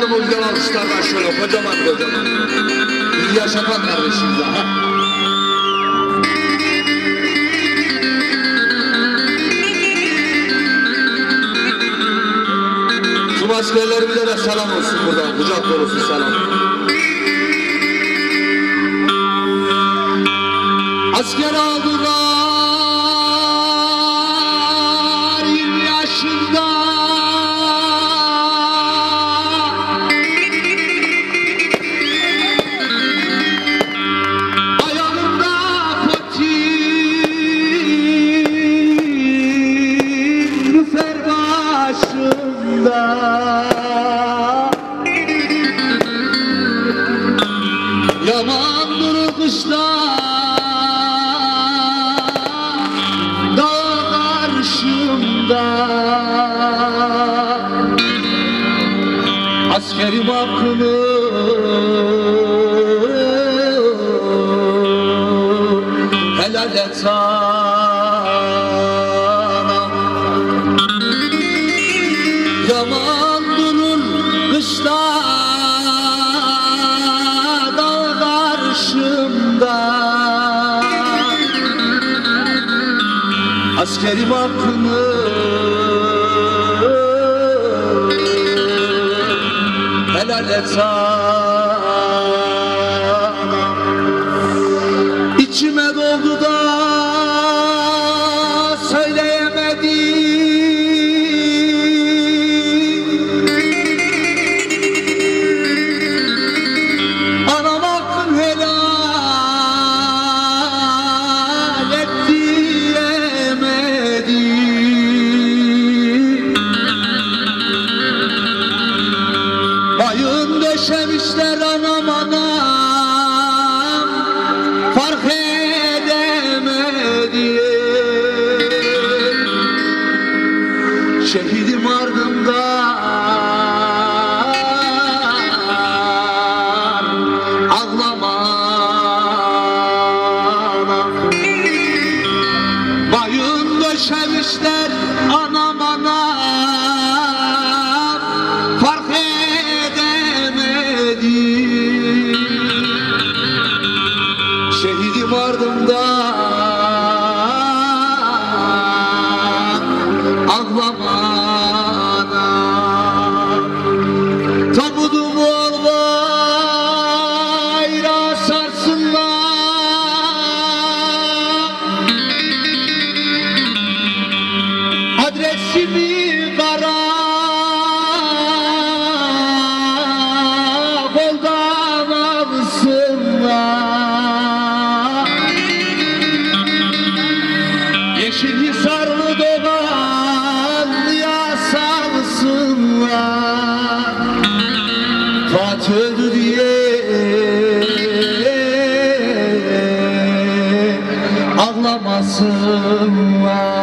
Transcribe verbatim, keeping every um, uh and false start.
alalım o güzel alkışlardan şöyle kocaman kocaman. Bizi yaşatan kardeşimize. Tüm askerlerimize de selam olsun buradan. Kucak dolusu selam. Asker aldılar yirmi yaşında. Ayağında patin, lüfer başında. Yamandır kışta askerim hakkını helal et anam. Yaman durur kışta dağ karşımda, askerim hakkını helal et anam. İçime doldu da söyleyemedim. Anam hakkın helal et diyemedim. Bayın döşemişler anam anam, fark edemedim. Şehidim ardımdan ağlama anam. Bayın döşemişler anam anam, fark şehidim ardımdan ağlama anam. Tabudum olayla sarsınlar, adresimi kara yeşil sarılı doğanlıya salsınlar. Fatih öldü diye ağlamasınlar.